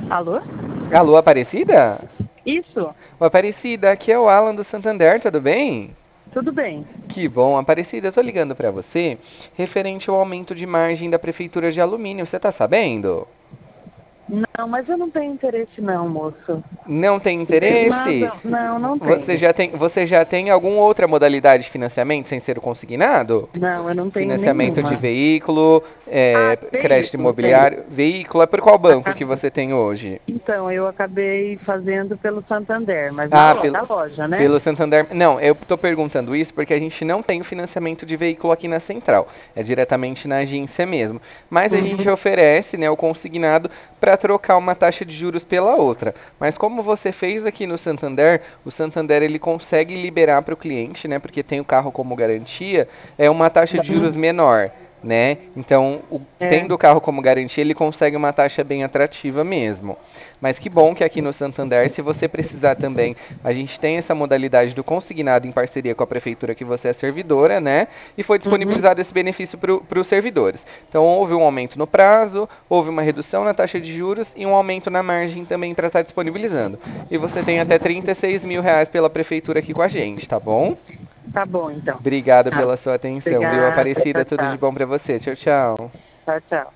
Alô? Alô, Aparecida? Isso? Ô, Aparecida, aqui é o Alan do Santander, tudo bem? Tudo bem. Que bom, Aparecida, eu tô ligando pra você referente ao aumento de margem da prefeitura de alumínio, você tá sabendo? Não, mas eu não tenho interesse não, moço. Não tem interesse? Nada, não, não Você tenho. já tem, você já tem alguma outra modalidade de financiamento sem ser o consignado? Não, eu não tenho Financiamento de nenhuma. veículo, Ah, crédito veículo, tenho. imobiliário, veículo, é por qual banco que Acabei. você tem hoje? Então, eu acabei fazendo pelo Santander, mas Ah, na loja, né? pelo Santander. Não, eu tô perguntando isso porque a gente não tem o financiamento de veículo aqui na central. É diretamente na agência mesmo. Mas a gente Uhum. oferece, né, o consignado para trocar uma taxa de juros pela outra. Mas como você fez aqui no Santander, o Santander ele consegue liberar para o cliente, né, porque tem o carro como garantia, é uma taxa de juros menor. Né? Então, É. tendo o carro como garantia, ele consegue uma taxa bem atrativa mesmo. Mas que bom que aqui no Santander, se você precisar também, a gente tem essa modalidade do consignado em parceria com a prefeitura que você é servidora, né? E foi Uhum. disponibilizado esse benefício para os servidores. Então houve um aumento no prazo, houve uma redução na taxa de juros e um aumento na margem também para estar disponibilizando. E você tem até R$ 36.000 pela prefeitura aqui com a gente, tá bom? Tá bom, então. Obrigado Tá. pela sua atenção, viu? Obrigada. Aparecida, Tchau, tudo de tchau. bom para você. Tchau, tchau. Tchau, tchau.